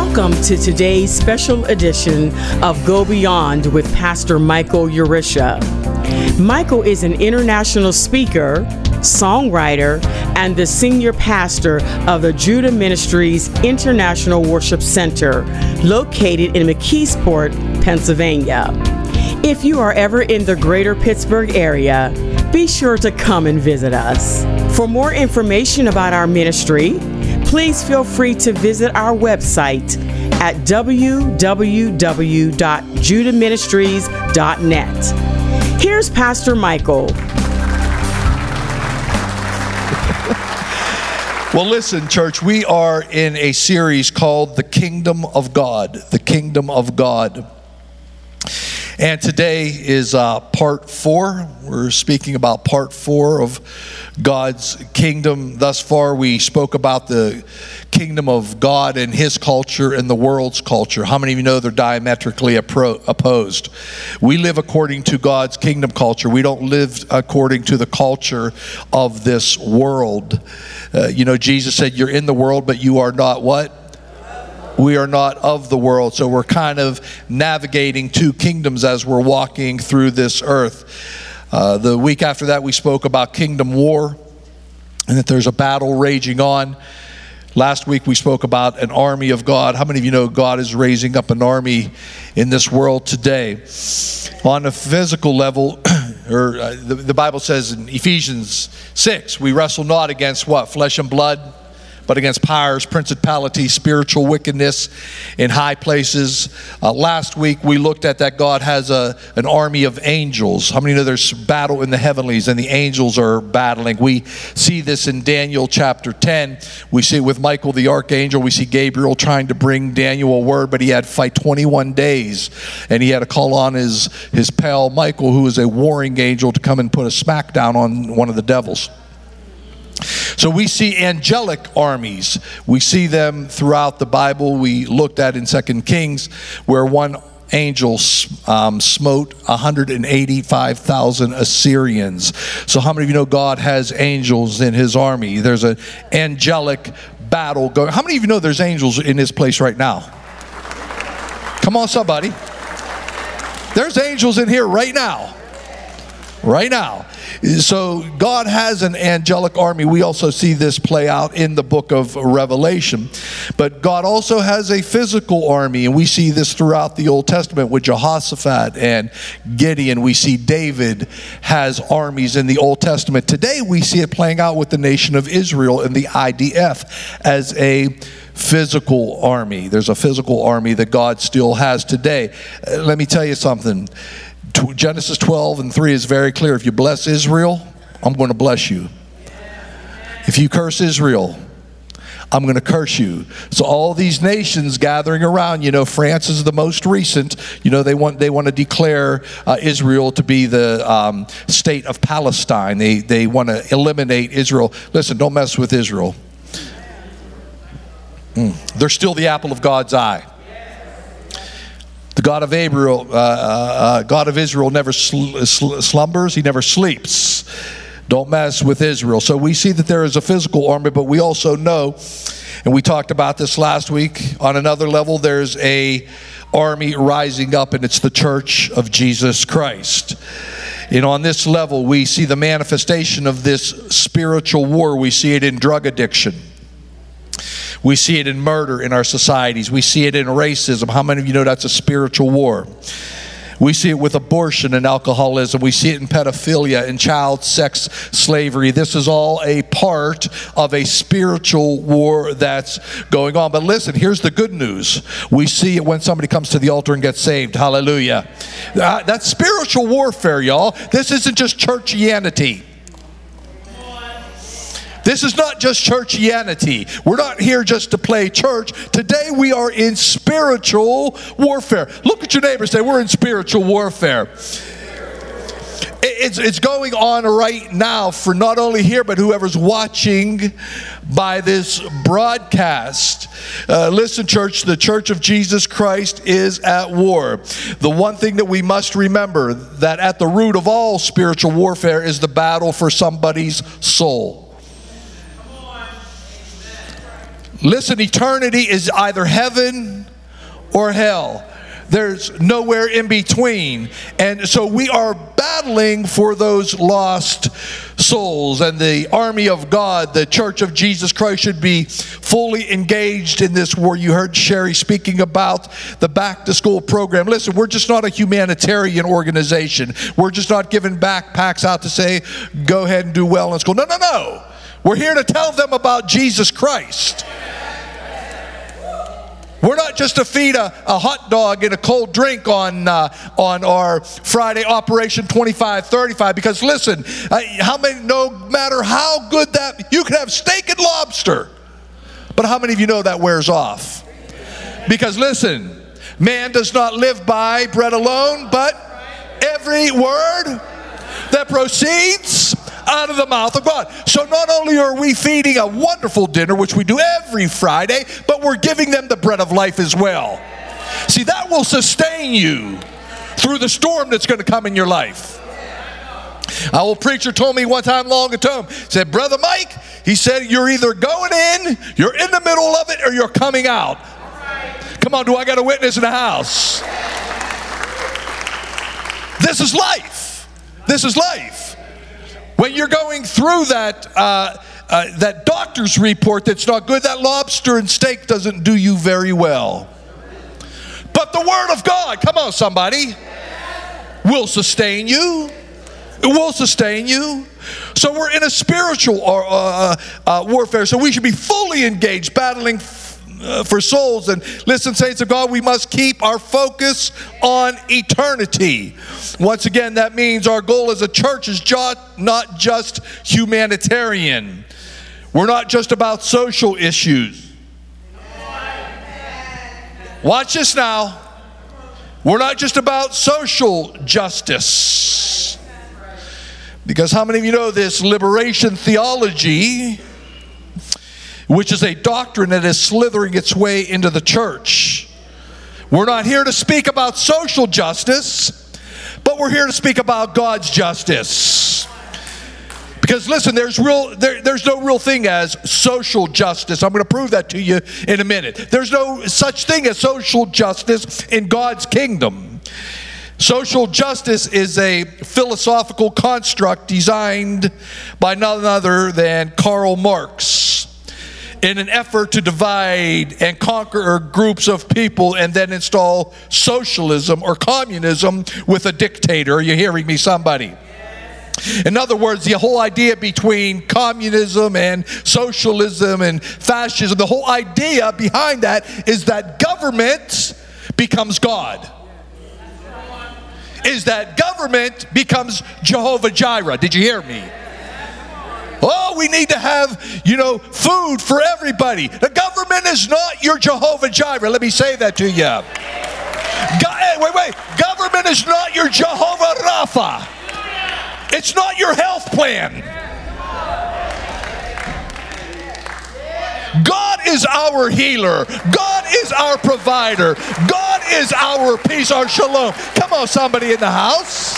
Welcome to today's special edition of Go Beyond with Pastor Michael Urisha. Michael is an international speaker, songwriter, and the senior pastor of the Judah Ministries International Worship Center, located in McKeesport, Pennsylvania. If you are ever in the greater Pittsburgh area, be sure to come and visit us. For more information about our ministry, please feel free to visit our website at www.judahministries.net. Here's Pastor Michael. Well, listen, church, we are in a series called The Kingdom of God. The Kingdom of God. And today is part 4. We're speaking about part 4 of God's kingdom. Thus far, we spoke about the kingdom of God and his culture and the world's culture. How many of you know they're diametrically opposed? We live according to God's kingdom culture. We don't live according to the culture of this world. Jesus said, you're in the world, but you are not what? We are not of the world. So we're kind of navigating two kingdoms as we're walking through this earth. The week after that, we spoke about kingdom war and that there's a battle raging on. Last week, we spoke about an army of God. How many of you know God is raising up an army in this world today? On a physical level, the Bible says in Ephesians 6, we wrestle not against what? Flesh and blood, but against powers, principalities, spiritual wickedness in high places. Last week, we looked at that God has an army of angels. How many know there's battle in the heavenlies and the angels are battling? We see this in Daniel chapter 10. We see it with Michael the archangel. We see Gabriel trying to bring Daniel a word, but he had to fight 21 days. And he had to call on his pal Michael, who is a warring angel, to come and put a smackdown on one of the devils. So we see angelic armies. We see them throughout the Bible. We looked at in 2 Kings where one angel smote 185,000 Assyrians. So how many of you know God has angels in his army? There's an angelic battle going. How many of you know there's angels in this place right now? Come on, somebody. There's angels in here right now. Right now. So God has an angelic army. We also see this play out in the book of Revelation. But God also has a physical army, and we see this throughout the Old Testament with Jehoshaphat and Gideon. We see David has armies in the Old Testament. Today we see it playing out with the nation of Israel and the IDF as a physical army. There's a physical army that God still has today. Let me tell you something. Genesis 12:3 is very clear. If you bless Israel, I'm going to bless you. If you curse Israel, I'm going to curse you. So all these nations gathering around, France is the most recent. They want to declare Israel to be the state of Palestine. They want to eliminate Israel. Listen, don't mess with Israel. They're still the apple of God's eye. The God of Israel never slumbers. He never sleeps. Don't mess with Israel. So we see that there is a physical army, but we also know, and we talked about this last week, on another level, there's a army rising up, and it's the church of Jesus Christ. On this level, we see the manifestation of this spiritual war. We see it in drug addiction. We see it in murder in our societies. We see it in racism. How many of you know that's a spiritual war? We see it with abortion and alcoholism. We see it in pedophilia and child sex slavery. This is all a part of a spiritual war that's going on. But listen, here's the good news. We see it when somebody comes to the altar and gets saved. Hallelujah. That's spiritual warfare, y'all. This isn't just churchianity. This is not just churchianity. We're not here just to play church. Today we are in spiritual warfare. Look at your neighbor and say, we're in spiritual warfare. It's going on right now for not only here, but whoever's watching by this broadcast. Listen, church, the Church of Jesus Christ is at war. The one thing that we must remember, that at the root of all spiritual warfare is the battle for somebody's soul. Listen, eternity is either heaven or hell. There's nowhere in between. And so we are battling for those lost souls. And the army of God, the Church of Jesus Christ, should be fully engaged in this war. You heard Sherry speaking about the back to school program. Listen, we're just not a humanitarian organization. We're just not giving backpacks out to say, go ahead and do well in school. No, no, no. We're here to tell them about Jesus Christ. We're not just to feed a hot dog and a cold drink on our Friday Operation 2535. Because listen, how many, no matter how good that, you can have steak and lobster, but how many of you know that wears off? Because listen, man does not live by bread alone, but every word that proceeds out of the mouth of God. So not only are we feeding a wonderful dinner, which we do every Friday, but we're giving them the bread of life as well. See, that will sustain you through the storm that's going to come in your life. An old preacher told me one time long ago, said, Brother Mike, he said, you're either going in, you're in the middle of it, or you're coming out. Come on, do I got a witness in the house? This is life. This is life. When you're going through that doctor's report that's not good, that lobster and steak doesn't do you very well. But the Word of God, come on somebody, will sustain you. It will sustain you. So we're in a spiritual warfare, so we should be fully engaged, battling for souls. And listen, saints of God, we must keep our focus on eternity. Once again, that means our goal as a church is not just humanitarian. We're not just about social issues. Watch this now. We're not just about social justice. Because how many of you know this liberation theology, which is a doctrine that is slithering its way into the church? We're not here to speak about social justice, but we're here to speak about God's justice. Because listen, there's no real thing as social justice. I'm going to prove that to you in a minute. There's no such thing as social justice in God's kingdom. Social justice is a philosophical construct designed by none other than Karl Marx in an effort to divide and conquer groups of people and then install socialism or communism with a dictator. Are you hearing me, somebody? In other words, the whole idea between communism and socialism and fascism, the whole idea behind that is that government becomes God. Is that government becomes Jehovah Jireh. Did you hear me? Oh, we need to have, food for everybody. The government is not your Jehovah Jireh. Let me say that to you. Wait. Government is not your Jehovah Rapha. It's not your health plan. God is our healer. God is our provider. God is our peace, our shalom. Come on, somebody in the house.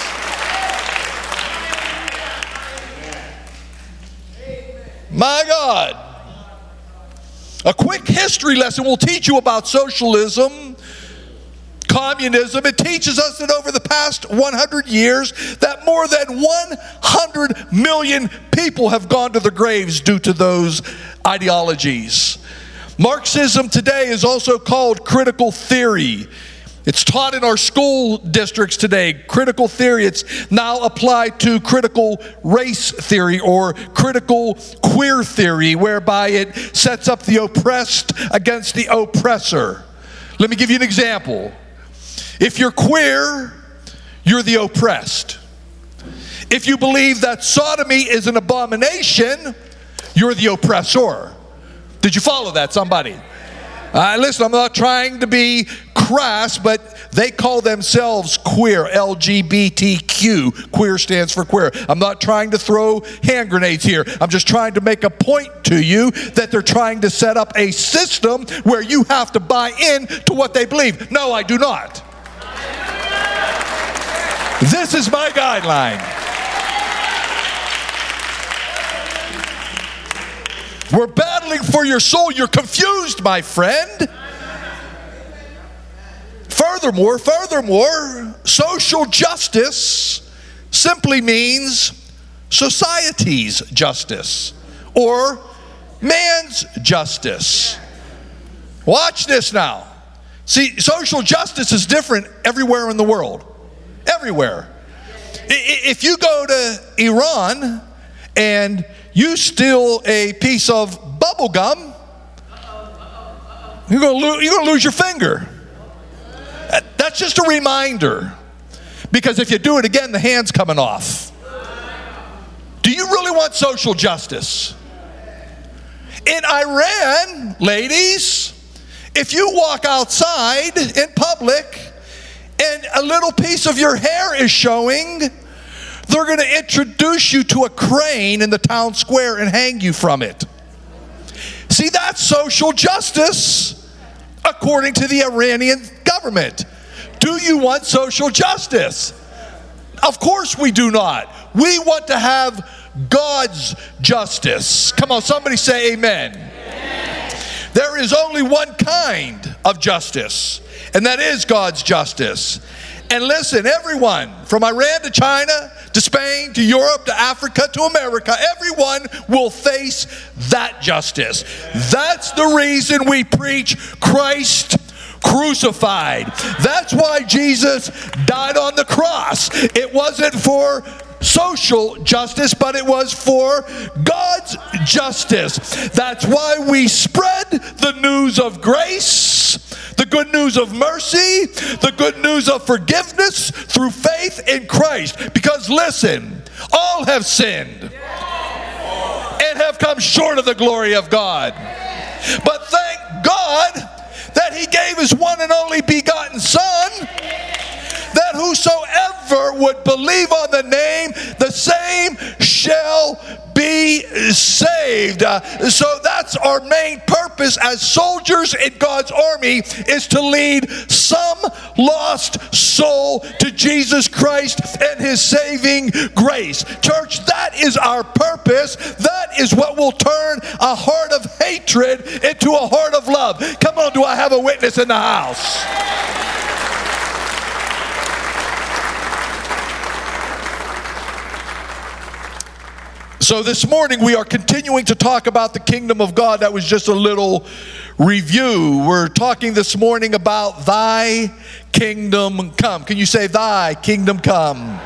My God. A quick history lesson will teach you about socialism, communism. It teaches us that over the past 100 years that more than 100 million people have gone to their graves due to those ideologies. Marxism today is also called critical theory. It's taught in our school districts today. Critical theory, it's now applied to critical race theory or critical queer theory, whereby it sets up the oppressed against the oppressor. Let me give you an example. If you're queer, you're the oppressed. If you believe that sodomy is an abomination, you're the oppressor. Did you follow that, somebody? Listen, I'm not trying to be crass, but they call themselves queer, LGBTQ. Queer stands for queer. I'm not trying to throw hand grenades here. I'm just trying to make a point to you that they're trying to set up a system where you have to buy in to what they believe. No, I do not. This is my guideline. We're battling for your soul. You're confused, my friend. Furthermore, social justice simply means society's justice or man's justice. Watch this now. See, social justice is different everywhere in the world. Everywhere. If you go to Iran and you steal a piece of bubble gum, you're going to lose your finger. That's just a reminder. Because if you do it again, the hand's coming off. Do you really want social justice? In Iran, ladies, if you walk outside in public and a little piece of your hair is showing, they're going to introduce you to a crane in the town square and hang you from it. See, that's social justice according to the Iranian government. Do you want social justice? Of course we do not. We want to have God's justice. Come on, somebody say amen. Amen. There is only one kind of justice, and that is God's justice. And listen, everyone, from Iran to China, to Spain, to Europe, to Africa, to America, everyone will face that justice. That's the reason we preach Christ crucified. That's why Jesus died on the cross. It wasn't for social justice, but it was for God's justice. That's why we spread the news of grace, the good news of mercy, the good news of forgiveness through faith in Christ. Because listen, all have sinned and have come short of the glory of God. But thank God that He gave His one and only begotten Son, that whosoever would believe on the name, the same shall be saved. So that's our main purpose as soldiers in God's army, is to lead some lost soul to Jesus Christ and His saving grace. Church, that is our purpose. That is what will turn a heart of hatred into a heart of love. Come on, do I have a witness in the house? So this morning we are continuing to talk about the kingdom of God. That was just a little review. We're talking this morning about thy kingdom come. Can you say thy kingdom come?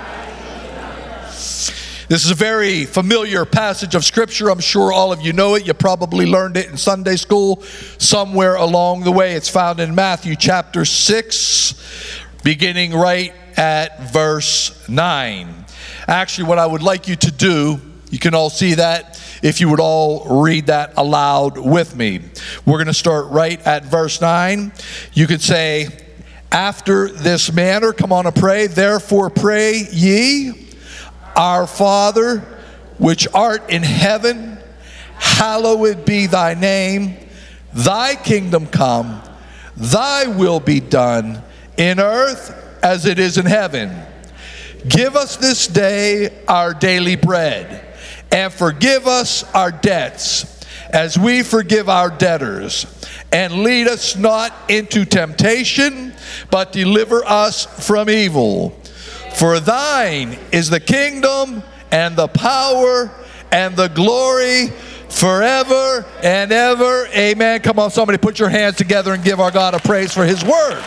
This is a very familiar passage of Scripture. I'm sure all of you know it. You probably learned it in Sunday school somewhere along the way. It's found in Matthew chapter 6, beginning right at verse 9. Actually, what I would like you to do, you can all see that, if you would all read that aloud with me. We're going to start right at verse 9. You could say, after this manner, come on and pray, therefore pray ye, our Father, which art in heaven, hallowed be thy name, thy kingdom come, thy will be done in earth as it is in heaven. Give us this day our daily bread, and forgive us our debts, as we forgive our debtors. And lead us not into temptation, but deliver us from evil. For thine is the kingdom, and the power, and the glory, forever and ever. Amen. Come on, somebody put your hands together and give our God a praise for His word.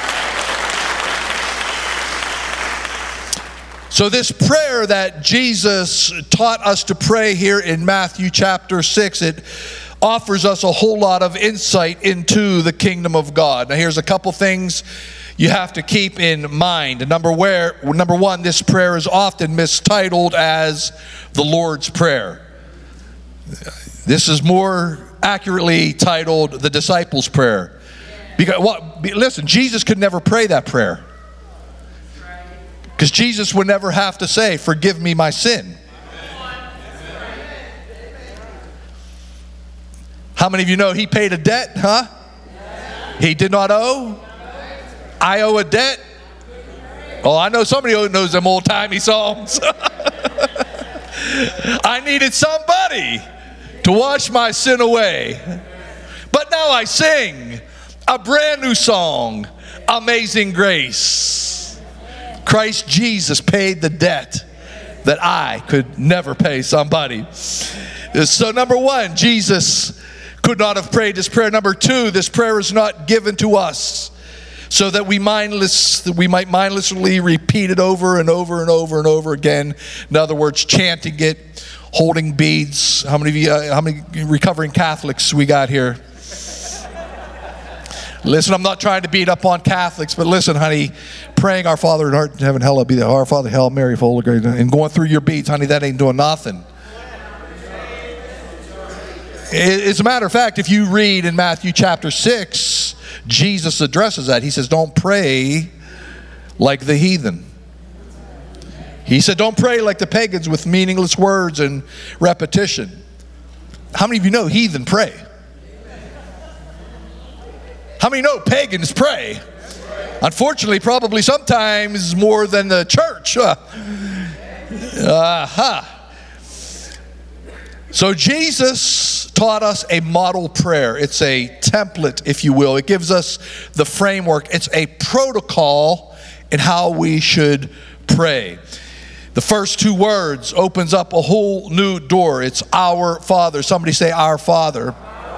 So this prayer that Jesus taught us to pray here in Matthew chapter 6, it offers us a whole lot of insight into the kingdom of God. Now here's a couple things you have to keep in mind. Number one, this prayer is often mistitled as the Lord's Prayer. This is more accurately titled the disciples' prayer. Because listen, Jesus could never pray that prayer. Because Jesus would never have to say, forgive me my sin. How many of you know He paid a debt, huh? He did not owe. I owe a debt. Oh, I know somebody who knows them old-timey songs. I needed somebody to wash my sin away. But now I sing a brand new song, Amazing Grace. Christ Jesus paid the debt that I could never pay somebody. So number one, Jesus could not have prayed this prayer. Number two, this prayer is not given to us so that we might mindlessly repeat it over and over and over and over again. In other words, chanting it, holding beads. How many recovering Catholics we got here? Listen, I'm not trying to beat up on Catholics, but listen, honey, praying our Father who art in heaven, hallowed be thy Our Father, Hail Mary, full of grace, and going through your beads, honey, that ain't doing nothing. As a matter of fact, if you read in Matthew chapter 6, Jesus addresses that. He says, don't pray like the heathen. He said, don't pray like the pagans with meaningless words and repetition. How many of you know heathen pray? How many know pagans pray? Unfortunately, probably sometimes more than the church. So Jesus taught us a model prayer. It's a template, if you will. It gives us the framework. It's a protocol in how we should pray. The first two words opens up a whole new door. It's our Father. Somebody say, our Father.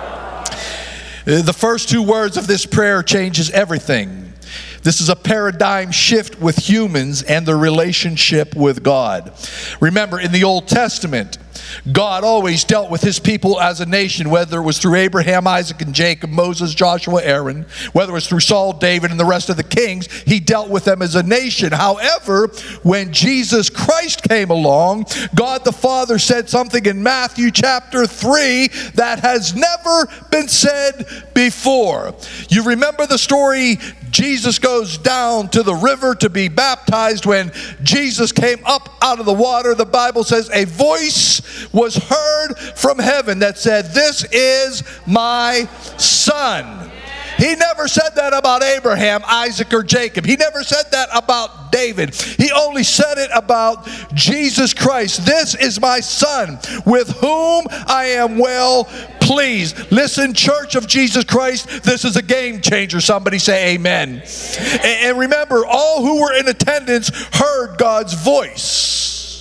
The first two words of this prayer changes everything. This is a paradigm shift with humans and their relationship with God. Remember, in the Old Testament, God always dealt with his people as a nation, whether it was through Abraham, Isaac, and Jacob, Moses, Joshua, Aaron, whether it was through Saul, David, and the rest of the kings, he dealt with them as a nation. However, when Jesus Christ came along, God the Father said something in Matthew chapter 3 that has never been said before. You remember the story? Jesus goes down to the river to be baptized. When Jesus came up out of the water, the Bible says a voice was heard from heaven that said, "This is my son." He never said that about Abraham, Isaac, or Jacob. He never said that about David. He only said it about Jesus Christ. "This is my son, with whom I am well pleased." Listen, Church of Jesus Christ, this is a game changer. Somebody say amen. And remember, all who were in attendance heard God's voice.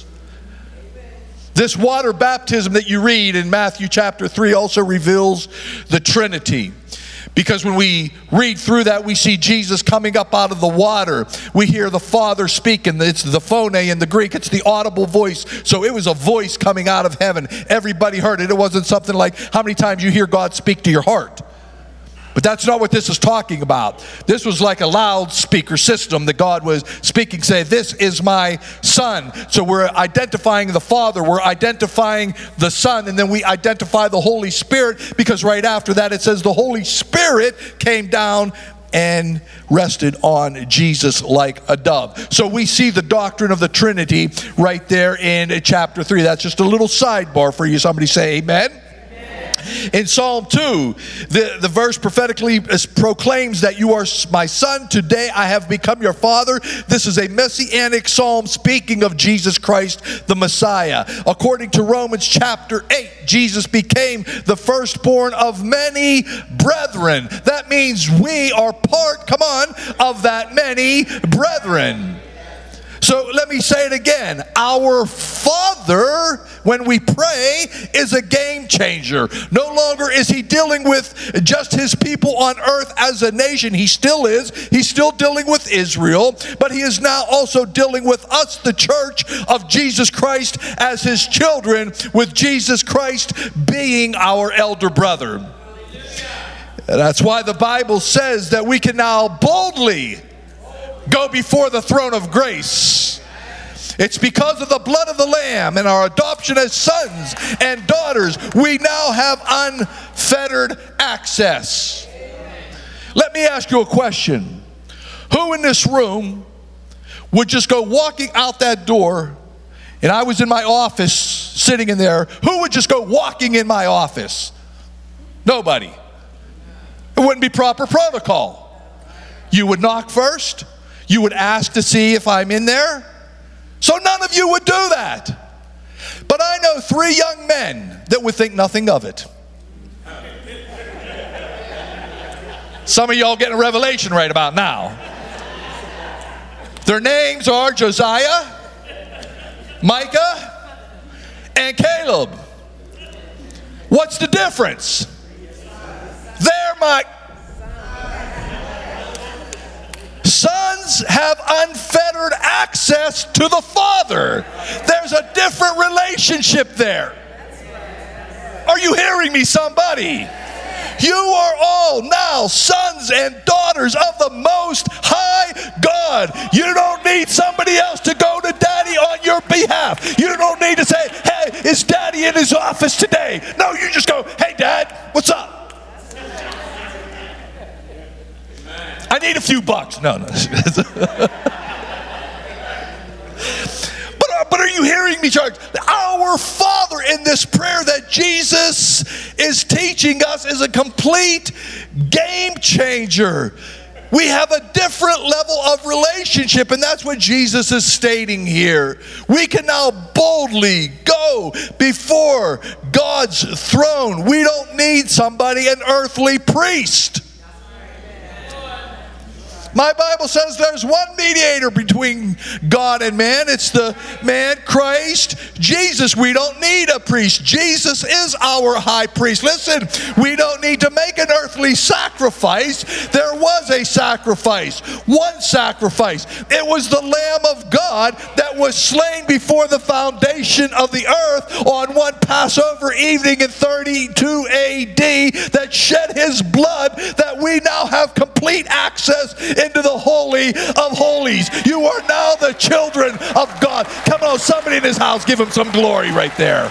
This water baptism that you read in Matthew chapter 3 also reveals the Trinity. Because when we read through that, we see Jesus coming up out of the water. We hear the Father speaking. It's the phone in the Greek. It's the audible voice. So it was a voice coming out of heaven. Everybody heard it. It wasn't something like how many times you hear God speak to your heart. But that's not what this is talking about. This was like a loudspeaker system that God was speaking, say, "This is my son." So we're identifying the Father, we're identifying the Son, and then we identify the Holy Spirit, because right after that it says the Holy Spirit came down and rested on Jesus like a dove. So we see the doctrine of the Trinity right there in chapter 3. That's just a little sidebar for you. Somebody say amen. In Psalm 2, the verse prophetically proclaims that you are my son, today I have become your father. This is a messianic psalm speaking of Jesus Christ, the Messiah. According to Romans chapter 8, Jesus became the firstborn of many brethren. That means we are part, come on, of that many brethren. So let me say it again. Our Father, when we pray, is a game changer. No longer is he dealing with just his people on earth as a nation. He still is. He's still dealing with Israel. But he is now also dealing with us, the church of Jesus Christ, as his children, with Jesus Christ being our elder brother. That's why the Bible says that we can now boldly go before the throne of grace. It's because of the blood of the Lamb and our adoption as sons and daughters, we now have unfettered access. Let me ask you a question. Who in this room would just go walking out that door, and I was in my office sitting in there, who would just go walking in my office? Nobody. It wouldn't be proper protocol. You would knock first. You would ask to see if I'm in there. So none of you would do that. But I know 3 young men that would think nothing of it. Some of y'all getting a revelation right about now. Their names are Josiah, Micah, and Caleb. What's the difference? They're my sons have unfettered access to the Father. There's a different relationship there. Are you hearing me, somebody? You are all now sons and daughters of the Most High God. You don't need somebody else to go to Daddy on your behalf. You don't need to say, hey, is Daddy in his office today? No, you just go, hey, Dad, what's up? I need a few bucks. No. But are you hearing me, church? Our Father in this prayer that Jesus is teaching us is a complete game changer. We have a different level of relationship, and that's what Jesus is stating here. We can now boldly go before God's throne. We don't need somebody, an earthly priest. My Bible says there's one mediator between God and man. It's the man Christ Jesus. We don't need a priest. Jesus is our high priest. Listen, we don't need to make an earthly sacrifice. There was a sacrifice, one sacrifice. It was the Lamb of God that was slain before the foundation of the earth on one Passover evening in 32 A.D. that shed his blood, that we now have complete access into the Holy of Holies. You are now the children of God. Come on, somebody in this house, give him some glory right there.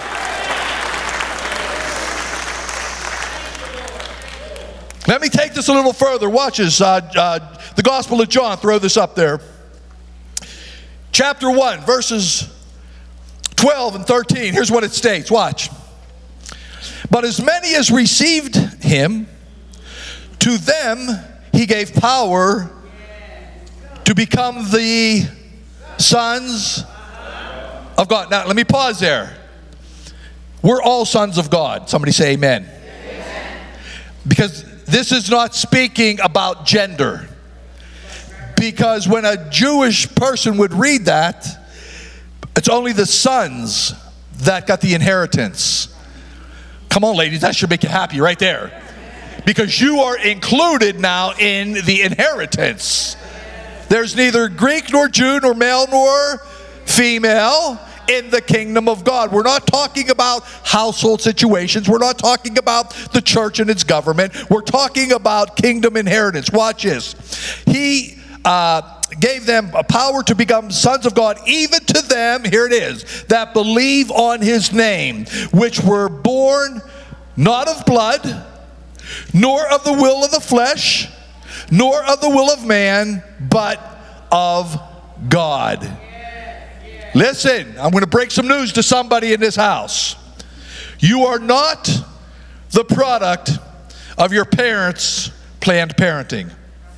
Let me take this a little further. Watch this. The Gospel of John. Throw this up there. Chapter 1, verses 12 and 13. Here's what it states. Watch. But as many as received him, to them he gave power to become the sons of God. Now, let me pause there. We're all sons of God. Somebody say amen. Amen. Because this is not speaking about gender. Because when a Jewish person would read that, it's only the sons that got the inheritance. Come on, ladies, that should make you happy right there. Because you are included now in the inheritance. There's neither Greek nor Jew nor male nor female in the kingdom of God. We're not talking about household situations. We're not talking about the church and its government. We're talking about kingdom inheritance. Watch this. He gave them a power to become sons of God, even to them, here it is, that believe on his name, which were born not of blood, nor of the will of the flesh, nor of the will of man, but of God. Listen, I'm going to break some news to somebody in this house. You are not the product of your parents' planned parenting,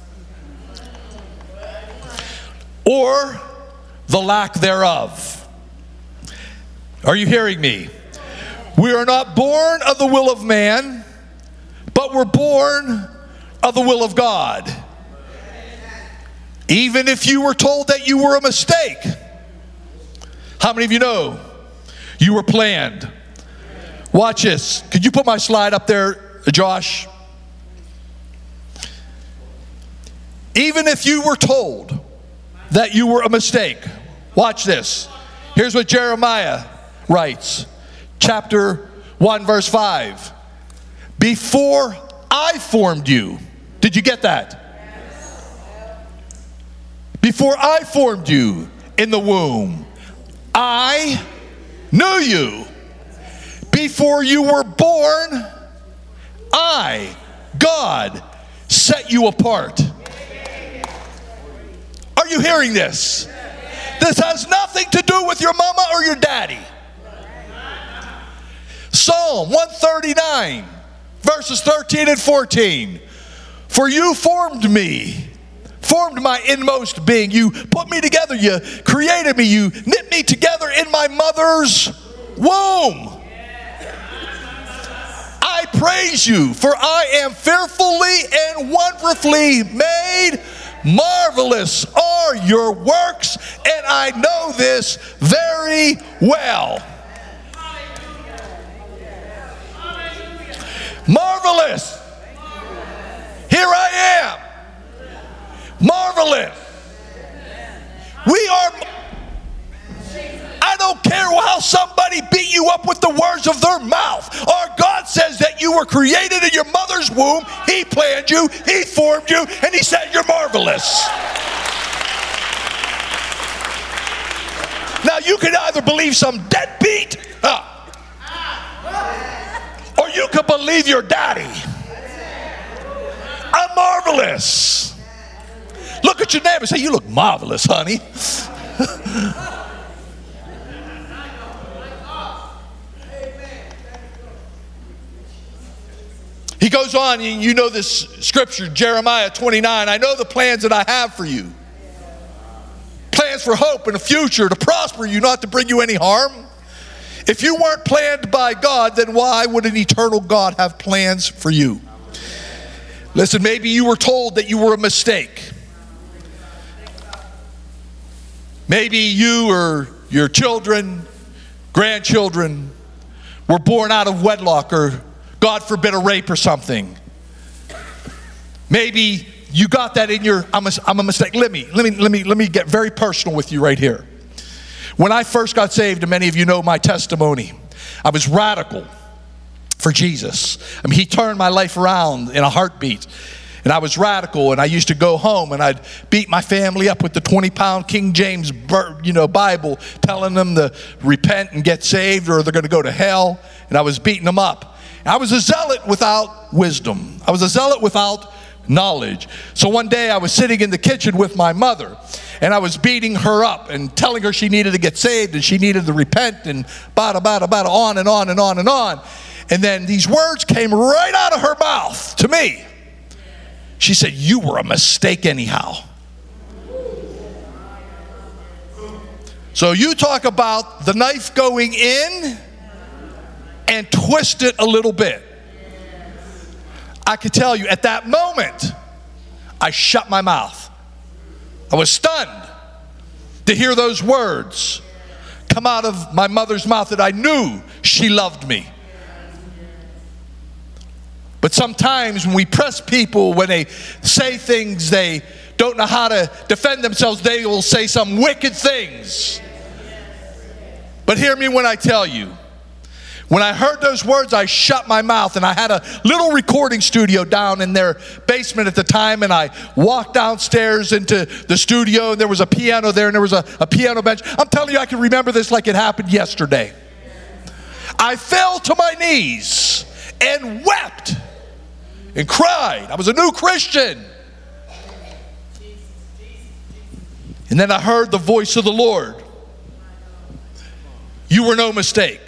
or the lack thereof. Are you hearing me? We are not born of the will of man, but we're born of the will of God. Even if you were told that you were a mistake, how many of you know you were planned? Watch this. Could you put my slide up there, Josh? Even if you were told that you were a mistake, watch this. Here's what Jeremiah writes, chapter 1, verse 5. Before I formed you. Did you get that? Before I formed you in the womb, I knew you. Before you were born, I, God, set you apart. Are you hearing this? This has nothing to do with your mama or your daddy. Psalm 139, verses 13 and 14. For you formed me, formed my inmost being. You put me together. You created me. You knit me together in my mother's womb. praise you, for I am fearfully and wonderfully made. Marvelous are your works, and I know this very well. Marvelous. Here I am. Marvelous. We are. I don't care how somebody beat you up with the words of their mouth. Our God says that you were created in your mother's womb. He planned you, He formed you, and He said you're marvelous. Now you can either believe some deadbeat, or you can believe your daddy. I'm marvelous. Look at your neighbor and say, you look marvelous, honey. He goes on, you know this scripture, Jeremiah 29. I know the plans that I have for you. Plans for hope and a future, to prosper you, not to bring you any harm. If you weren't planned by God, then why would an eternal God have plans for you? Listen, maybe you were told that you were a mistake. Maybe you or your children, grandchildren were born out of wedlock, or God forbid a rape or something. Maybe you got that in your, I'm a mistake. Let me get very personal with you right here. When I first got saved, and many of you know my testimony, I was radical for Jesus. I mean, He turned my life around in a heartbeat. And I was radical, and I used to go home and I'd beat my family up with the 20-pound King James Bible, telling them to repent and get saved or they're going to go to hell. And I was beating them up. I was a zealot without wisdom. I was a zealot without knowledge. So one day I was sitting in the kitchen with my mother, and I was beating her up and telling her she needed to get saved and she needed to repent, and bada, on and on and on and on. And then these words came right out of her mouth to me. She said, you were a mistake anyhow. So you talk about the knife going in and twist it a little bit. I could tell you at that moment, I shut my mouth. I was stunned to hear those words come out of my mother's mouth, that I knew she loved me. But sometimes when we press people, when they say things they don't know how to defend themselves, they will say some wicked things. But hear me when I tell you, when I heard those words, I shut my mouth, and I had a little recording studio down in their basement at the time, and I walked downstairs into the studio, and there was a piano there, and there was a piano bench. I'm telling you, I can remember this like it happened yesterday. I fell to my knees and wept and cried. I was a new Christian. And then I heard the voice of the Lord. You were no mistake.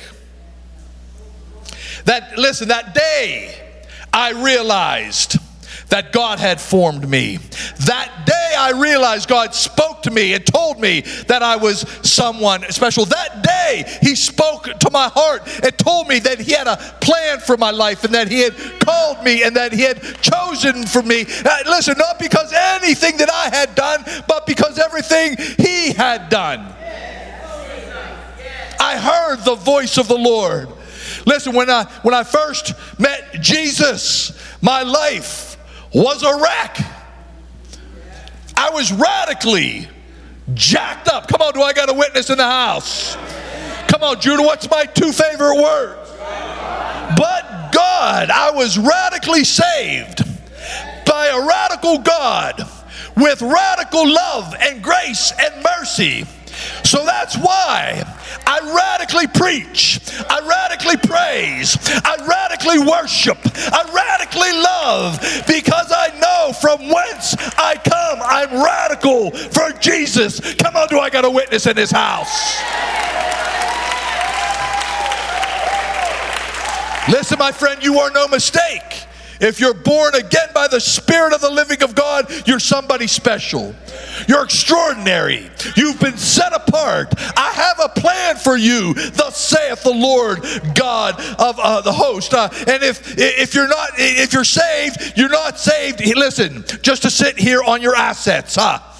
That day I realized that God had formed me. That day I realized God spoke to me and told me that I was someone special. That day He spoke to my heart and told me that He had a plan for my life, and that He had called me, and that He had chosen for me. Listen, not because anything that I had done, but because everything He had done. I heard the voice of the Lord. Listen, when I first met Jesus, my life was a wreck. I was radically jacked up. Come on, do I got a witness in the house? Come on, Judah, what's my two favorite words? But God, I was radically saved by a radical God with radical love and grace and mercy. So that's why I radically preach, I radically praise, I radically worship, I radically love, because I know from whence I come. I'm radical for Jesus. Come on, do I got a witness in this house? Listen, my friend, you are no mistake. If you're born again by the Spirit of the living of God, you're somebody special. You're extraordinary. You've been set apart. I have a plan for you, thus saith the Lord God of the host. And if you're saved, you're not saved, listen, just to sit here on your assets,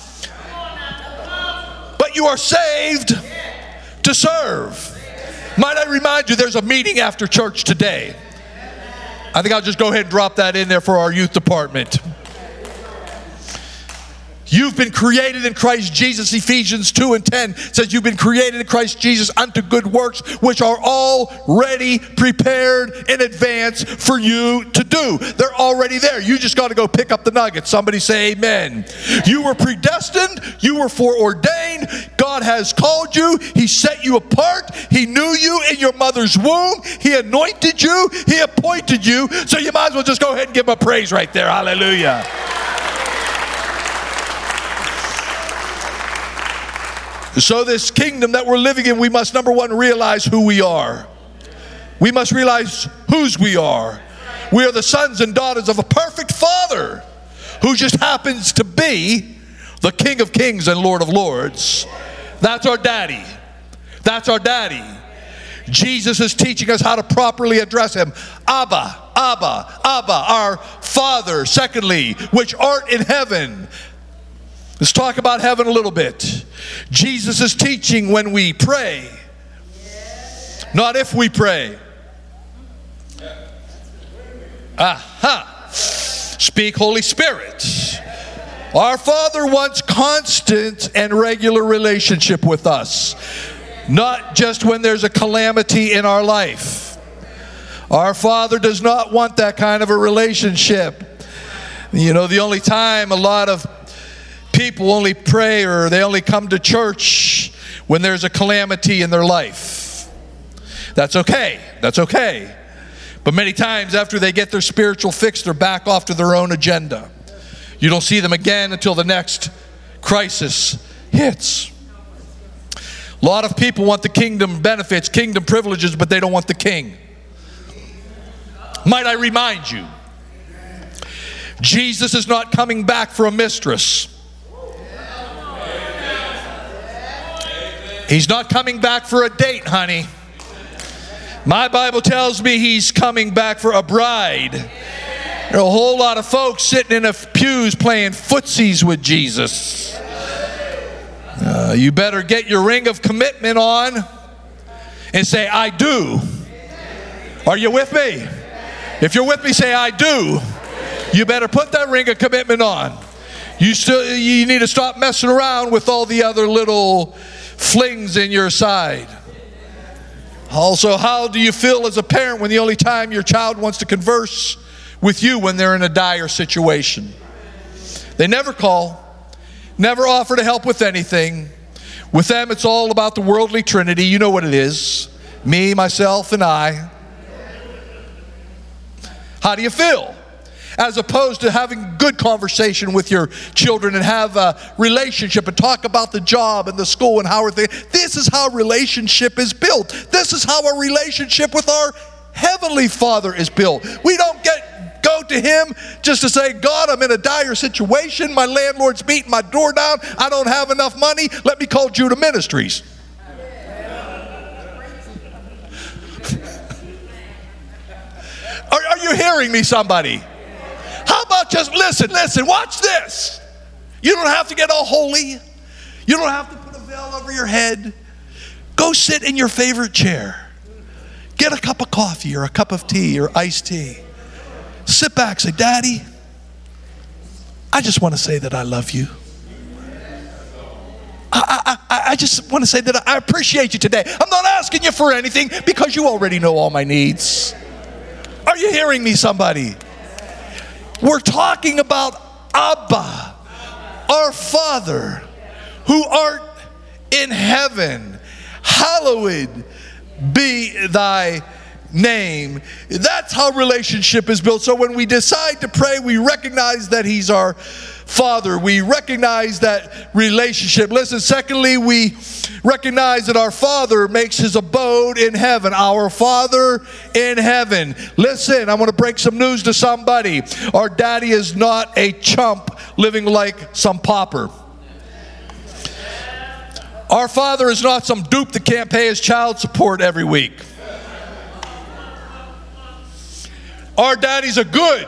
but you are saved to serve. Might I remind you, there's a meeting after church today. I think I'll just go ahead and drop that in there for our youth department. You've been created in Christ Jesus. Ephesians 2:10 says you've been created in Christ Jesus unto good works, which are already prepared in advance for you to do. They're already there. You just got to go pick up the nuggets. Somebody say amen. You were predestined. You were foreordained. God has called you. He set you apart. He knew you in your mother's womb. He anointed you. He appointed you. So you might as well just go ahead and give him a praise right there. Hallelujah. So this kingdom that we're living in, we must, number one, realize who we are. We must realize whose we are. We are the sons and daughters of a perfect Father who just happens to be the King of Kings and Lord of Lords. That's our daddy. That's our daddy. Jesus is teaching us how to properly address him. Abba, Abba, Abba, our Father. Secondly, which art in heaven. Let's talk about heaven a little bit. Jesus is teaching when we pray, not if we pray. Aha. Speak, Holy Spirit. Our Father wants constant and regular relationship with us, not just when there's a calamity in our life. Our Father does not want that kind of a relationship. You know, the only time a lot of people only pray or they only come to church when there's a calamity in their life. That's okay. That's okay. But many times after they get their spiritual fix, they're back off to their own agenda. You don't see them again until the next crisis hits. A lot of people want the kingdom benefits, kingdom privileges, but they don't want the king. Might I remind you, Jesus is not coming back for a mistress. He's not coming back for a date, honey. My Bible tells me he's coming back for a bride. There are a whole lot of folks sitting in the pews playing footsies with Jesus. You better get your ring of commitment on and say, I do. Are you with me? If you're with me, say, I do. You better put that ring of commitment on. You need to stop messing around with all the other little flings in your side. Also, how do you feel as a parent when the only time your child wants to converse with you when they're in a dire situation? They never call, never offer to help with anything. With them, it's all about the worldly trinity. You know what it is. Me, myself, and I. How do you feel? As opposed to having good conversation with your children and have a relationship and talk about the job and the school and how are they. This is how relationship is built. This is how a relationship with our Heavenly Father is built. We don't go to Him just to say, God, I'm in a dire situation. My landlord's beating my door down. I don't have enough money. Let me call Judah Ministries. Are you hearing me, somebody? How about just listen, watch this. You don't have to get all holy. You don't have to put a veil over your head. Go sit in your favorite chair. Get a cup of coffee or a cup of tea or iced tea. Sit back, say, Daddy, I just want to say that I love you. I just want to say that I appreciate you today. I'm not asking you for anything because you already know all my needs. Are you hearing me, somebody? We're talking about Abba, our Father, who art in heaven. Hallowed be thy name. That's how relationship is built. So when we decide to pray, we recognize that He's our Father. We recognize that relationship. Listen, secondly, we recognize that our Father makes his abode in heaven. Our Father in heaven. Listen, I want to break some news to somebody. Our daddy is not a chump living like some pauper. Our Father is not some dupe that can't pay his child support every week. Our daddy's a good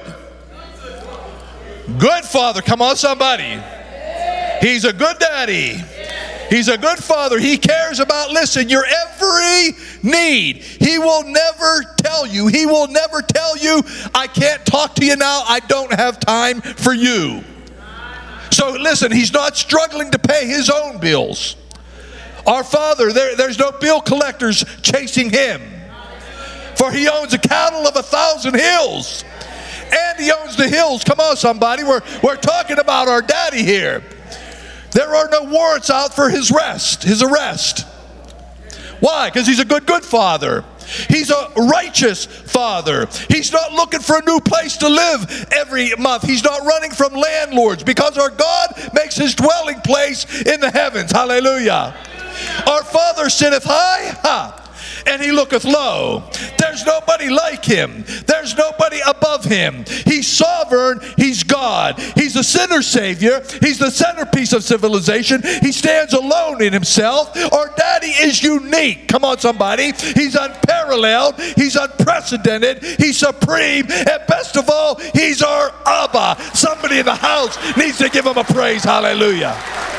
Father. Come on, somebody. He's a good daddy. He's a good Father. He cares about, listen, your every need. He will never tell you, I can't talk to you now. I don't have time for you. So listen, he's not struggling to pay his own bills. Our Father, there's no bill collectors chasing him. For he owns the cattle of 1,000 hills. And he owns the hills. Come on, somebody. We're talking about our daddy here. There are no warrants out for his arrest. Why? Because he's a good Father. He's a righteous Father. He's not looking for a new place to live every month. He's not running from landlords, because our God makes his dwelling place in the heavens. Hallelujah. Our Father sitteth high, and he looketh low. There's nobody like him. There's nobody above him. He's sovereign. He's God. He's a sinner's Savior. He's the centerpiece of civilization. He stands alone in himself. Our daddy is unique. Come on, somebody. He's unparalleled. He's unprecedented. He's supreme. And best of all, he's our Abba. Somebody in the house needs to give him a praise. Hallelujah.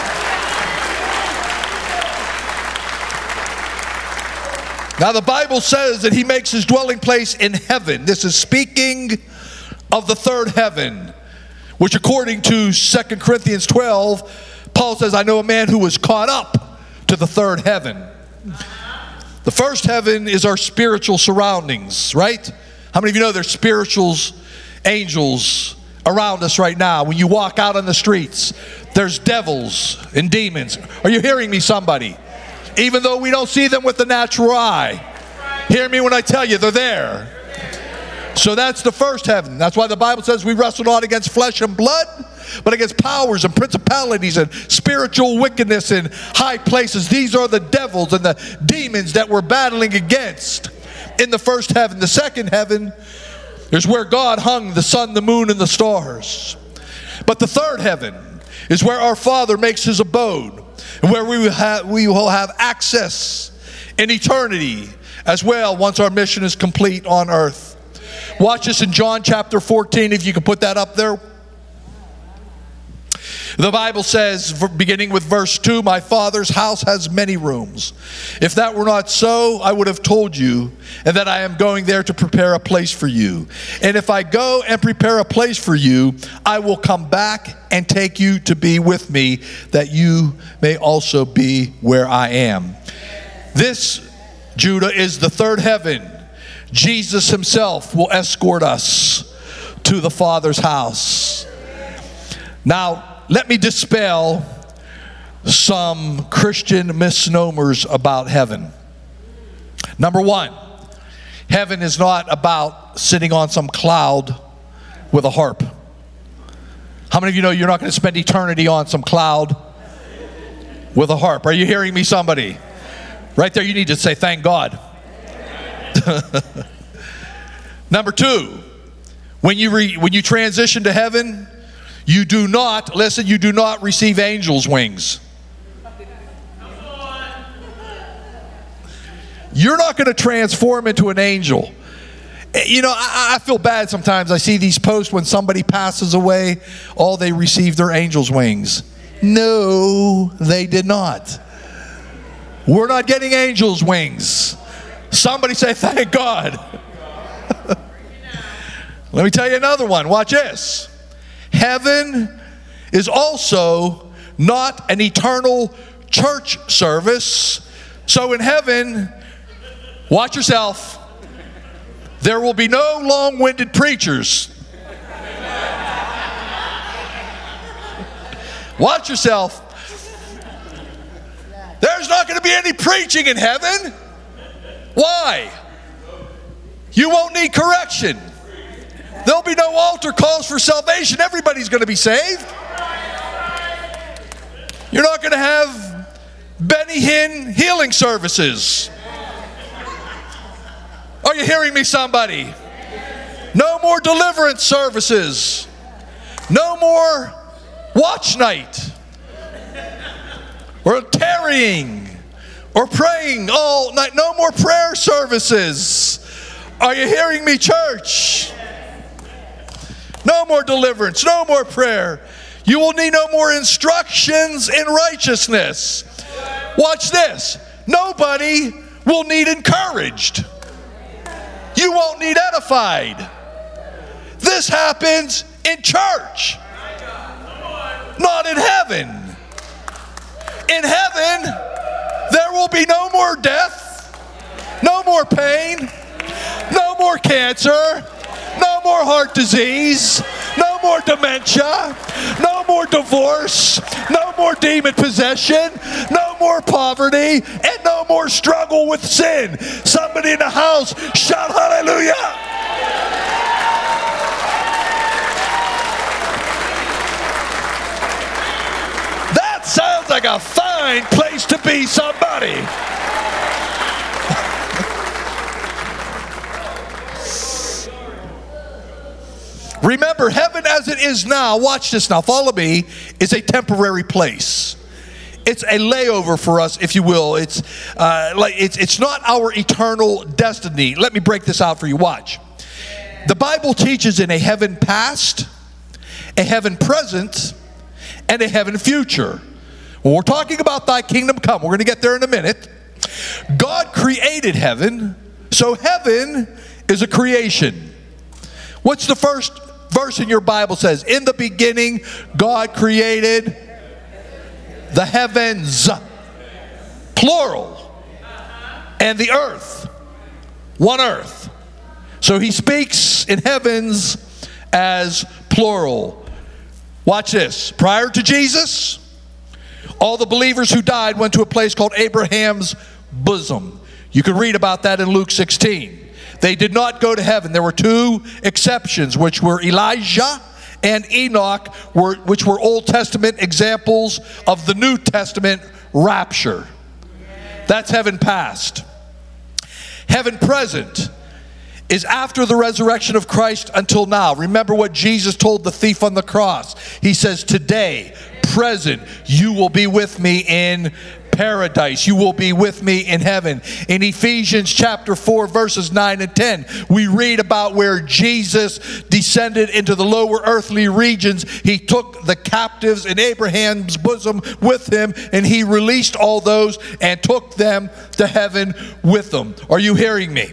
Now the Bible says that he makes his dwelling place in heaven. This is speaking of the third heaven, which according to 2 Corinthians 12, Paul says, I know a man who was caught up to the third heaven. The first heaven is our spiritual surroundings, right? How many of you know there's angels around us right now? When you walk out on the streets, there's devils and demons. Are you hearing me, somebody? Even though we don't see them with the natural eye. Hear me when I tell you, they're there. So that's the first heaven. That's why the Bible says we wrestle not against flesh and blood, but against powers and principalities and spiritual wickedness in high places. These are the devils and the demons that we're battling against in the first heaven. The second heaven is where God hung the sun, the moon, and the stars. But the third heaven is where our Father makes his abode, and where we will have access in eternity as well once our mission is complete on earth. Watch this in John chapter 14, if you can put that up there. The Bible says, beginning with verse 2, my Father's house has many rooms. If that were not so, I would have told you, and that I am going there to prepare a place for you. And if I go and prepare a place for you, I will come back and take you to be with me, that you may also be where I am. This, Judah, is the third heaven. Jesus himself will escort us to the Father's house. Now, let me dispel some Christian misnomers about heaven. Number one, heaven is not about sitting on some cloud with a harp. How many of you know you're not going to spend eternity on some cloud with a harp? Are you hearing me, somebody? Right there, you need to say, thank God. Number two, when you transition to heaven, you do not receive angels' wings. You're not going to transform into an angel. You know, I feel bad sometimes. I see these posts when somebody passes away, they received their angel's wings. No, they did not. We're not getting angels' wings. Somebody say, thank God. Let me tell you another one. Watch this. Heaven is also not an eternal church service. So in heaven, watch yourself, there will be no long-winded preachers. Watch yourself. There's not going to be any preaching in heaven. Why? You won't need correction. There'll be no altar calls for salvation. Everybody's going to be saved. You're not going to have Benny Hinn healing services. Are you hearing me, somebody? No more deliverance services. No more watch night. Or tarrying. Or praying all night. No more prayer services. Are you hearing me, church? No more deliverance. No more prayer. You will need no more instructions in righteousness. Watch this. Nobody will need encouraged. You won't need edified. This happens in church, not in heaven. In heaven, there will be no more death, no more pain, no more cancer, no more heart disease, no more dementia, no more divorce, no more demon possession, no more poverty, and no more struggle with sin. Somebody in the house, shout hallelujah. That sounds like a fine place to be, somebody. Remember, heaven as it is now, watch this now, follow me, is a temporary place. It's a layover for us, if you will. It's not our eternal destiny. Let me break this out for you. Watch. The Bible teaches in a heaven past, a heaven present, and a heaven future. When we're talking about thy kingdom come, we're going to get there in a minute. God created heaven, so heaven is a creation. What's the first verse in your Bible says? In the beginning, God created the heavens, plural, and the earth, one earth. So he speaks in heavens as plural. Watch this. Prior to Jesus, all the believers who died went to a place called Abraham's bosom. You can read about that in Luke 16. They did not go to heaven. There were two exceptions, which were Elijah and Enoch, which were Old Testament examples of the New Testament rapture. That's heaven past. Heaven present is after the resurrection of Christ until now. Remember what Jesus told the thief on the cross. He says, today, present, you will be with me in paradise. You will be with me in heaven. In Ephesians chapter 4, verses 9 and 10, we read about where Jesus descended into the lower earthly regions. He took the captives in Abraham's bosom with him, and he released all those and took them to heaven with them. Are you hearing me?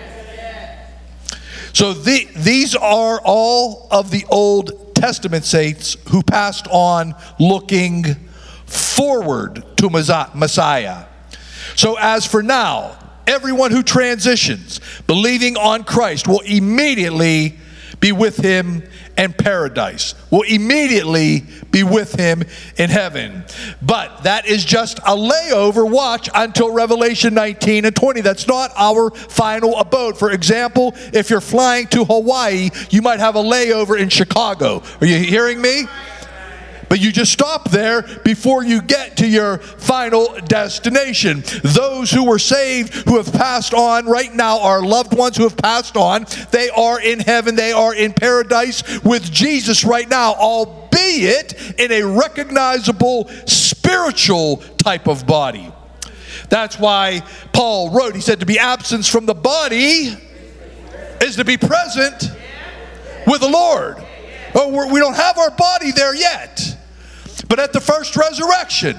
So these are all of the Old Testament saints who passed on looking forward to Messiah. So as for now, everyone who transitions, believing on Christ, will immediately be with him in paradise, will immediately be with him in heaven. But that is just a layover, watch, until Revelation 19 and 20. That's not our final abode. For example, if you're flying to Hawaii, you might have a layover in Chicago. Are you hearing me? But you just stop there before you get to your final destination. Those who were saved, who have passed on right now, our loved ones who have passed on, they are in heaven, they are in paradise with Jesus right now, albeit in a recognizable spiritual type of body. That's why Paul wrote, he said, to be absent from the body is to be present with the Lord. Oh, we don't have our body there yet. But at the first resurrection,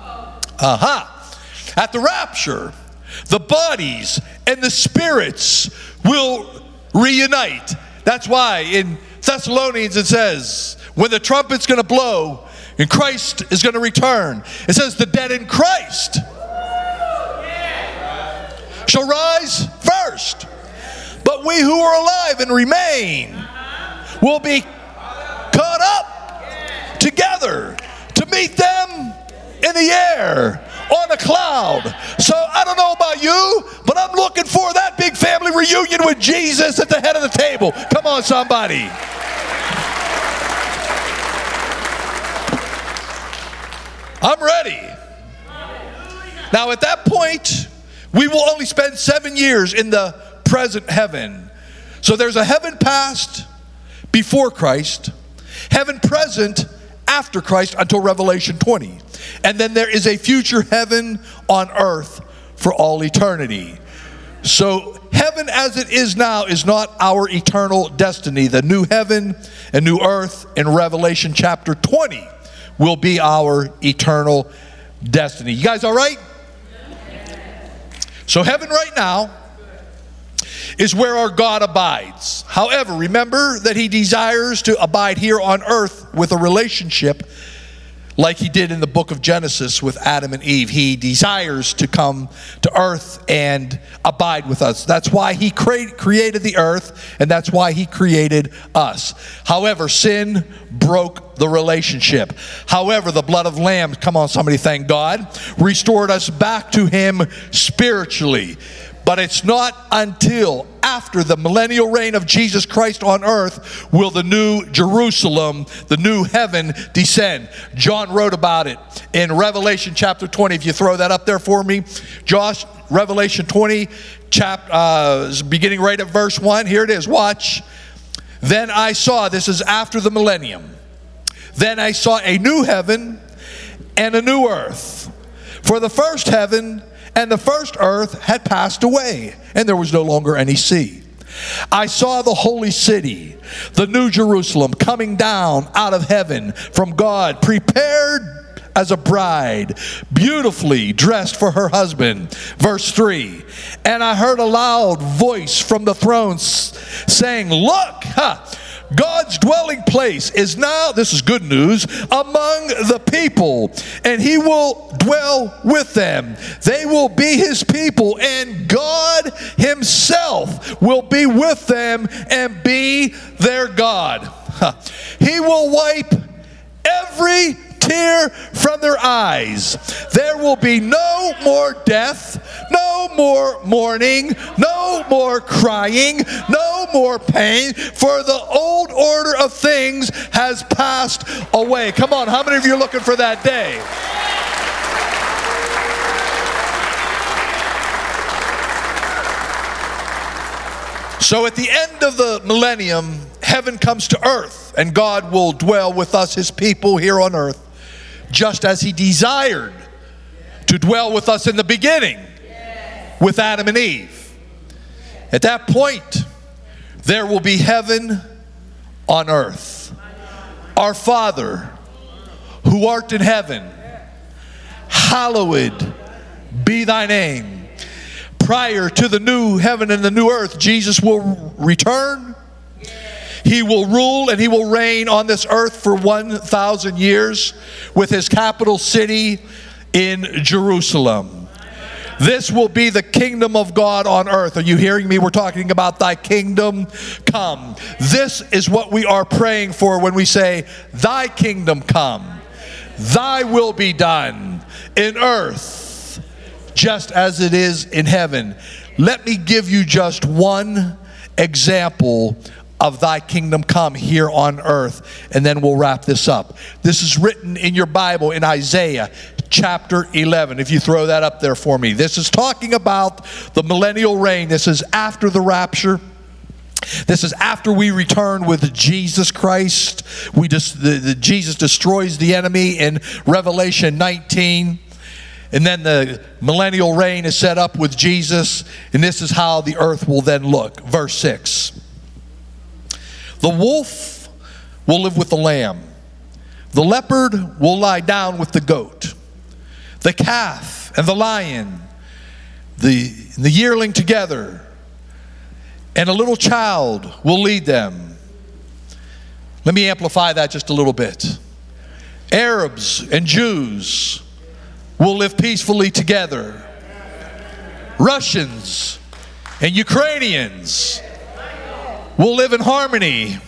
at the rapture, the bodies and the spirits will reunite. That's why in Thessalonians it says, when the trumpet's going to blow and Christ is going to return, it says the dead in Christ shall rise first. But we who are alive and remain will be caught up together to meet them in the air on a cloud. So I don't know about you, but I'm looking for that big family reunion with Jesus at the head of the table. Come on, somebody. I'm ready. Now at that point, we will only spend 7 years in the present heaven. So there's a heaven past before Christ, heaven present after Christ until Revelation 20. And then there is a future heaven on earth for all eternity. So heaven as it is now is not our eternal destiny. The new heaven and new earth in Revelation chapter 20 will be our eternal destiny. You guys all right? So heaven right now is where our God abides. However, remember that he desires to abide here on earth with a relationship like he did in the book of Genesis with Adam and Eve. He desires to come to earth and abide with us. That's why he created the earth, and that's why he created us. However, sin broke the relationship. However, the blood of lambs, come on somebody, thank God, restored us back to him spiritually. But it's not until after the millennial reign of Jesus Christ on earth will the new Jerusalem, the new heaven, descend. John wrote about it in Revelation chapter 20. If you throw that up there for me, Josh, Revelation 20, beginning right at verse 1. Here it is. Watch. Then I saw, this is after the millennium, then I saw a new heaven and a new earth. For the first heaven and the first earth had passed away, and there was no longer any sea. I saw the holy city, the new Jerusalem, coming down out of heaven from God, prepared as a bride, beautifully dressed for her husband. Verse 3, and I heard a loud voice from the throne saying, look, God's dwelling place is now, this is good news, among the people, and he will dwell with them. They will be his people, and God himself will be with them and be their God. He will wipe every tear from their eyes. There will be no more death, no more mourning, no more crying, no more pain, for the old order of things has passed away. Come on, how many of you are looking for that day? So at the end of the millennium, heaven comes to earth, and God will dwell with us, his people, here on earth, just as he desired to dwell with us in the beginning with Adam and Eve. At that point, there will be heaven on earth. Our Father, who art in heaven, hallowed be thy name. Prior to the new heaven and the new earth, Jesus will return. He will rule and he will reign on this earth for 1,000 years with his capital city in Jerusalem. This will be the kingdom of God on earth. Are you hearing me? We're talking about thy kingdom come. This is what we are praying for when we say, thy kingdom come. Thy will be done in earth just as it is in heaven. Let me give you just one example of thy kingdom come here on earth, and then we'll wrap this up. This is written in your Bible in Isaiah chapter 11. If you throw that up there for me. This is talking about the millennial reign. This is after the rapture. This is after we return with Jesus Christ. Jesus destroys the enemy in Revelation 19. And then the millennial reign is set up with Jesus. And this is how the earth will then look. Verse 6. The wolf will live with the lamb. The leopard will lie down with the goat. The calf and the lion, the yearling together, and a little child will lead them. Let me amplify that just a little bit. Arabs and Jews will live peacefully together. Russians and Ukrainians will live in harmony.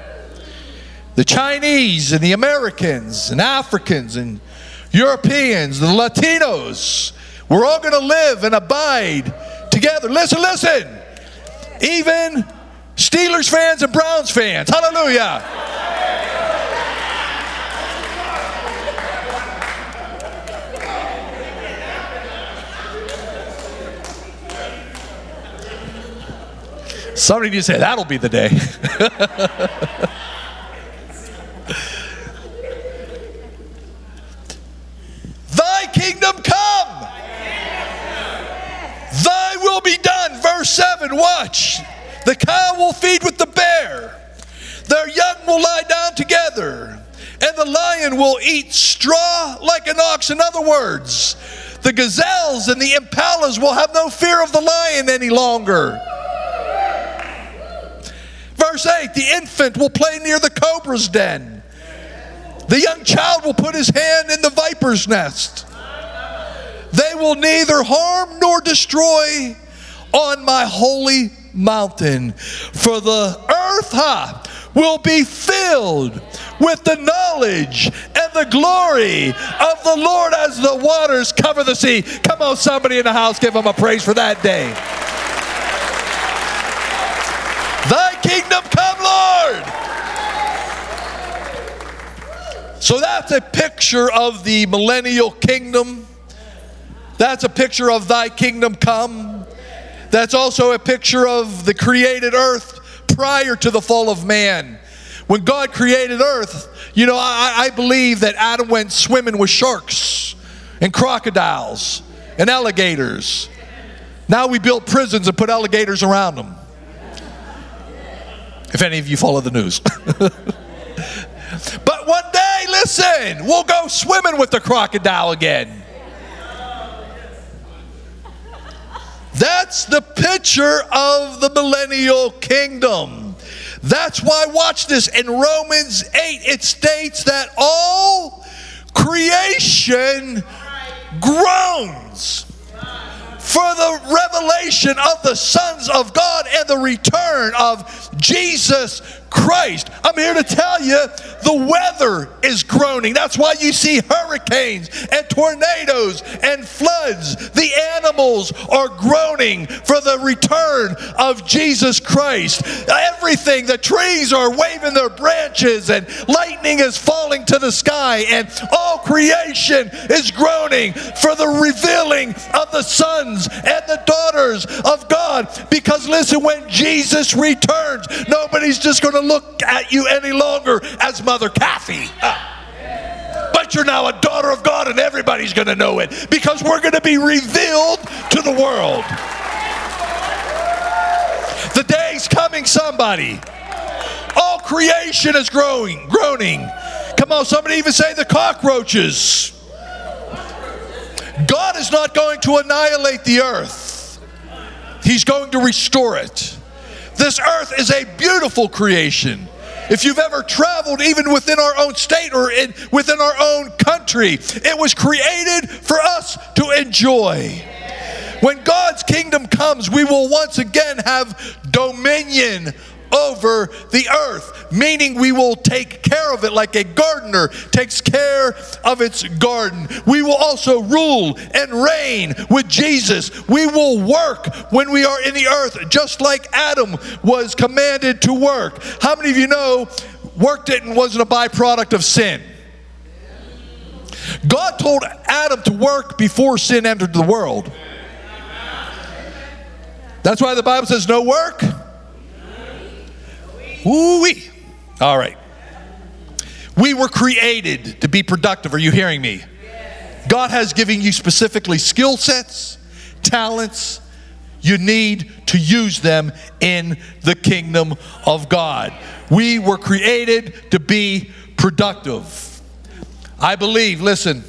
The Chinese and the Americans and Africans and Europeans, the Latinos, we're all going to live and abide together. Listen, listen. Even Steelers fans and Browns fans. Hallelujah. Somebody needs to say, that'll be the day. Thy kingdom come. Thy will be done. Verse 7, watch. The cow will feed with the bear. Their young will lie down together. And the lion will eat straw like an ox. In other words, the gazelles and the impalas will have no fear of the lion any longer. Verse 8, the infant will play near the cobra's den. The young child will put his hand in the viper's nest. They will neither harm nor destroy on my holy mountain. For the earth will be filled with the knowledge and the glory of the Lord as the waters cover the sea. Come on, somebody in the house, give him a praise for that day. Thy kingdom come, Lord. So that's a picture of the millennial kingdom. That's a picture of thy kingdom come. That's also a picture of the created earth prior to the fall of man. When God created earth, you know, I believe that Adam went swimming with sharks and crocodiles and alligators. Now we build prisons and put alligators around them. If any of you follow the news. But one day, listen, we'll go swimming with the crocodile again. That's the picture of the millennial kingdom. That's why, watch this, in Romans 8 it states that all creation groans for the revelation of the sons of God and the return of Jesus Christ. I'm here to tell you, the weather is groaning. That's why you see hurricanes and tornadoes and floods. The animals are groaning for the return of Jesus Christ. Everything, the trees are waving their branches and lightning is falling to the sky, and all creation is groaning for the revealing of the sons and the daughters of God. Because listen, when Jesus returns, nobody's just going to look at you any longer as Mother Kathy. But you're now a daughter of God, and everybody's going to know it, because we're going to be revealed to the world. The day's coming, somebody. All creation is groaning. Come on, somebody even say the cockroaches. God is not going to annihilate the earth. He's going to restore it. This earth is a beautiful creation. If you've ever traveled even within our own state or within our own country, it was created for us to enjoy. When God's kingdom comes, we will once again have dominion over the earth, meaning we will take care of it like a gardener takes care of its garden. We will also rule and reign with Jesus. We will work when we are in the earth, just like Adam was commanded to work. How many of you know work wasn't a byproduct of sin? God told Adam to work before sin entered the world. That's why the Bible says no work. Woo-wee. All right. We were created to be productive. Are you hearing me? God has given you specifically skill sets, talents. You need to use them in the kingdom of God. We were created to be productive. I believe, listen,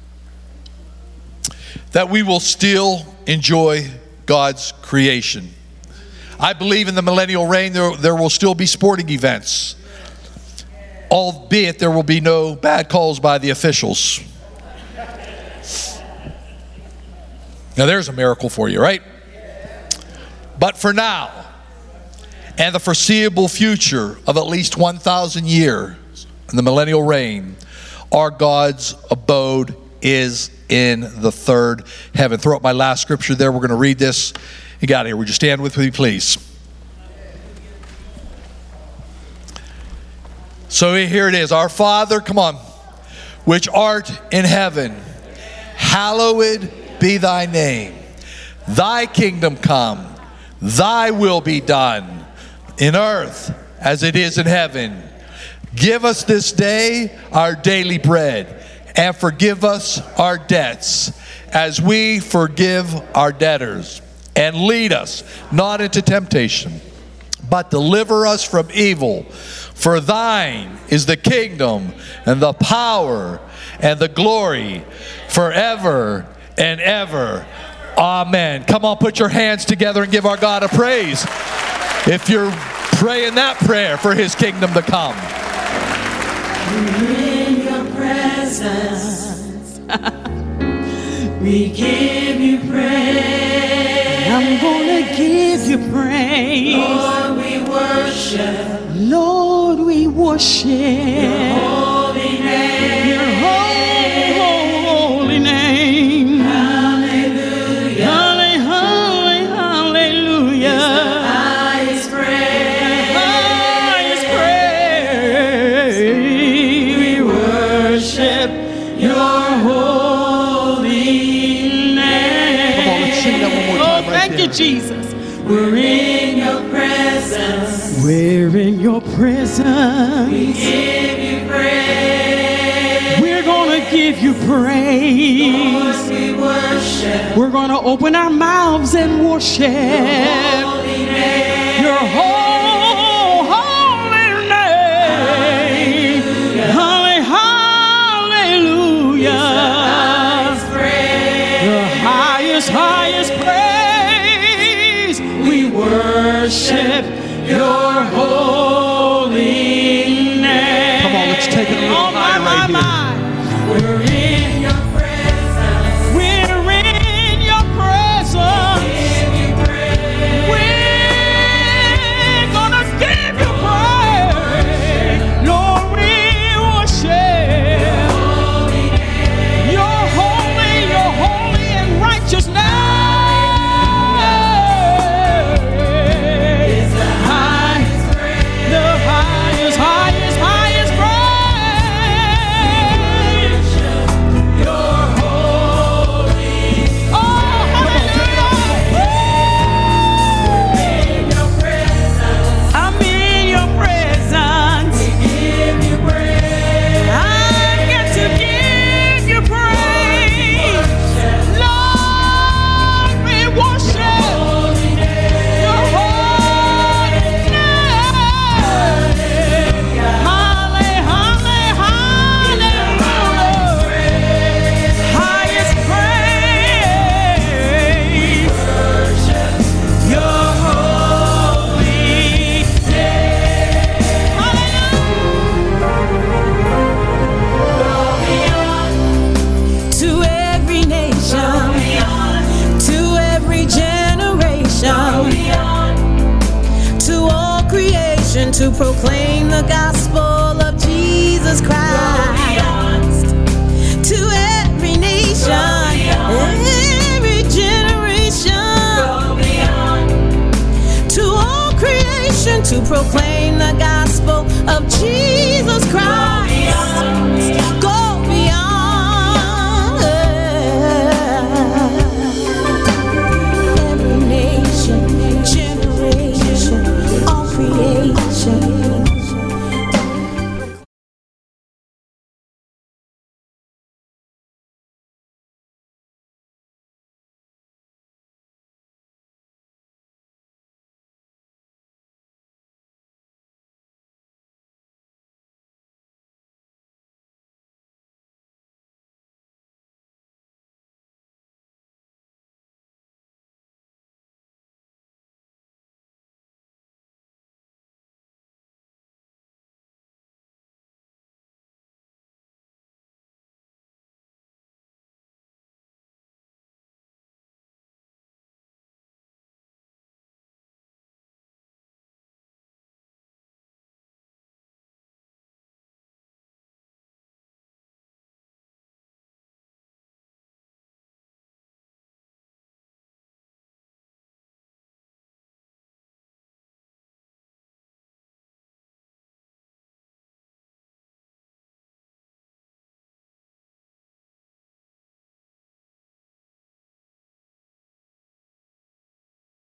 that we will still enjoy God's creation. I believe in the millennial reign there will still be sporting events, albeit there will be no bad calls by the officials. Now there's a miracle for you, right? But for now, and the foreseeable future of at least 1,000 years in the millennial reign, our God's abode is in the third heaven. Throw up my last scripture there. We're going to read this. You got it here. Would you stand with me, please? So here it is. Our Father, come on, which art in heaven, hallowed be thy name. Thy kingdom come. Thy will be done in earth as it is in heaven. Give us this day our daily bread, and forgive us our debts as we forgive our debtors. And lead us not into temptation, but deliver us from evil. For thine is the kingdom and the power and the glory forever and ever. Amen. Come on, put your hands together and give our God a praise if you're praying that prayer for his kingdom to come. In your presence, we give you praise. I'm gonna give you praise. Lord, we worship. Lord, we worship your holy name. Your holy name. Hallelujah. Hallelujah. It's the highest praise. The highest praise. We worship your holy name. Come on, let's sing that one more time. Thank you, Jesus. We're in your presence. We're in your presence. We give you praise. We're gonna give you praise. Lord, we worship. We're gonna open our mouths and worship your holy name. Your holy name. Hallelujah. The highest praise. We worship your holy name. Come on, let's take it a little higher right here. We're